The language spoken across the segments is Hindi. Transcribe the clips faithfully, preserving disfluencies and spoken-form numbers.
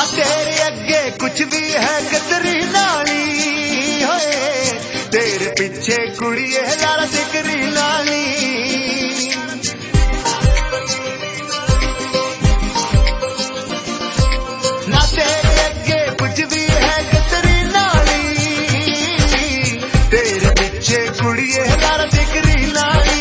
तेरे अगे कुछ भी है कतरी नाली होए, तेरे पीछे कुड़िए लाल सिकरी लाली। ना तेरे अगे कुछ भी है कतरी नाली, तेरे पीछे कुड़िए लाल सिकरी लाली।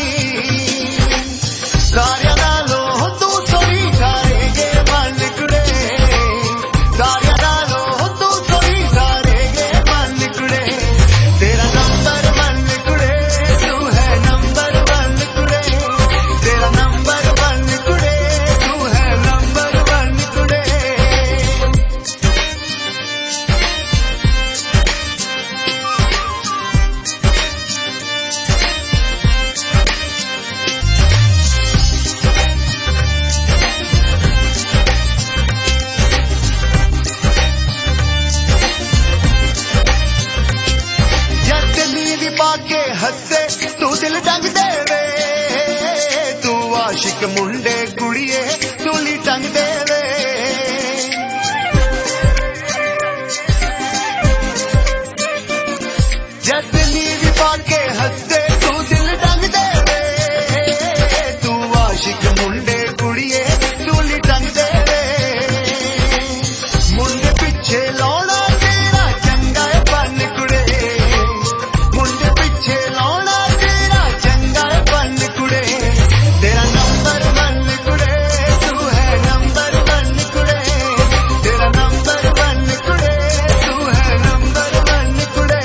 सारिया नालों तू सोई सारेगे मन कुड़े, सारिया नालों तू सोई सारेगे मन कुड़े। तेरा नंबर वन कुड़े, तू है नंबर वन कुड़े, तेरा नंबर वन कुड़े, तू है नंबर वन कुड़े। पाके हसे तू दिल टंग देवे, तू आशिक मुंडे कुड़िए तुली टंग देवे। जतनी भी पाके हसे तू दिल टंग देवे, तू आशिक मुंडे कुड़िए तुली टंग देवे। मुंडे पिछे लौड़ा तेरा चंगा है पन कुड़े, तेरा नंबर वन कुड़े, तू है नंबर वन कुड़े, तेरा नंबर वन कुड़े, तू है नंबर वन कुड़े।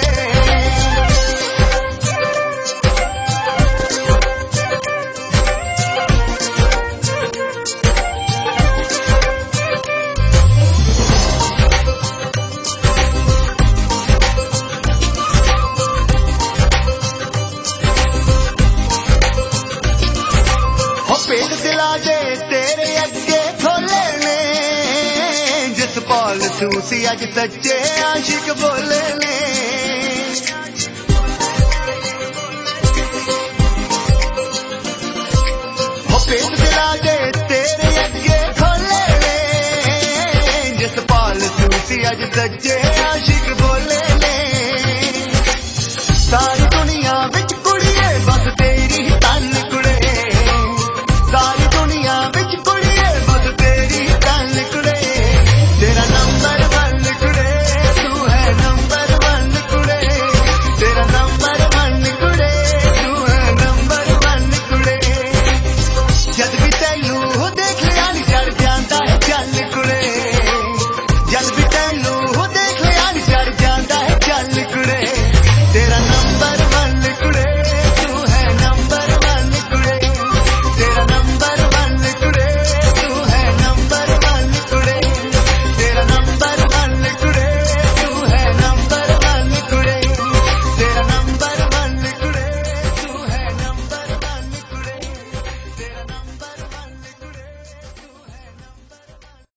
पेट दिला दे तेरे अगे खोले ने, जसपाल सूसी अज सच्चे आशिक बोले ने। पेट दिला दे तेरे अगे खोले ने, जसपाल सूसी अज सच्चे